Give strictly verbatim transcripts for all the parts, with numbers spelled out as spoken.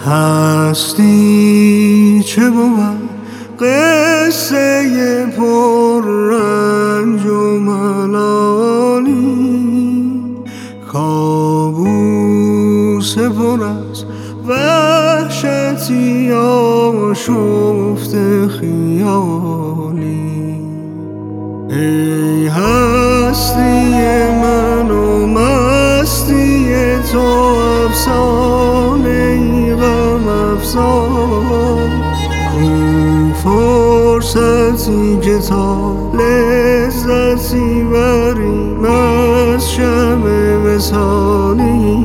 هستی چه بود قصه پر رنج و ملالی، کابوس پر از وحشتی آشفته خیالی. ای هستی من و مستی تو افسانه ای غم افزا، کو فرصتی که تا لذتی بریم از شمع وصالی.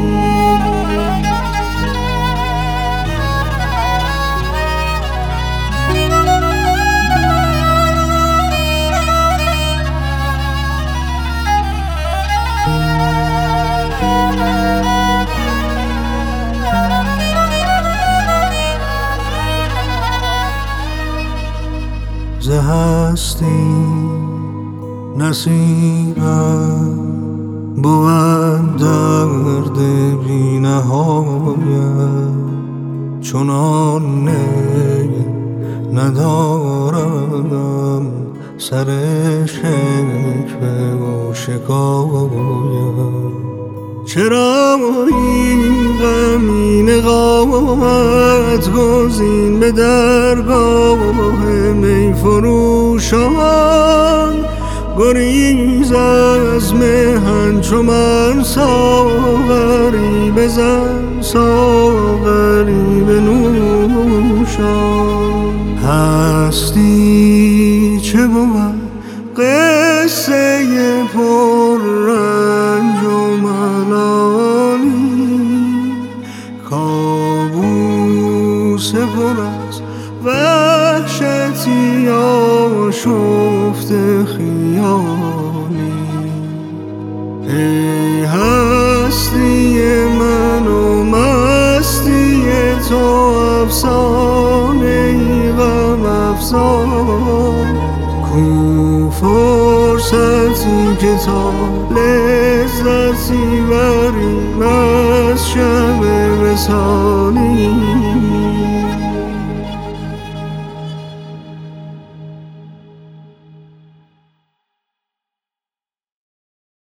ز هستی نصیبم بود درد بی نهایت، چنان ندارم سر شکوه و شکایت. چرا این غمین قامت گزین به درگاه می فروشان، گریز از مهن چو من ساغری بزن ساغری بنوشان. هستی چه بود قصه پر رنج و ملالی، کابوس پر از وحشتی آشفته خیالی. ای هستی من و مستی تو افسانه ای غم افزا، کو فرصتی که تا لذتی بریم از شب وصالی.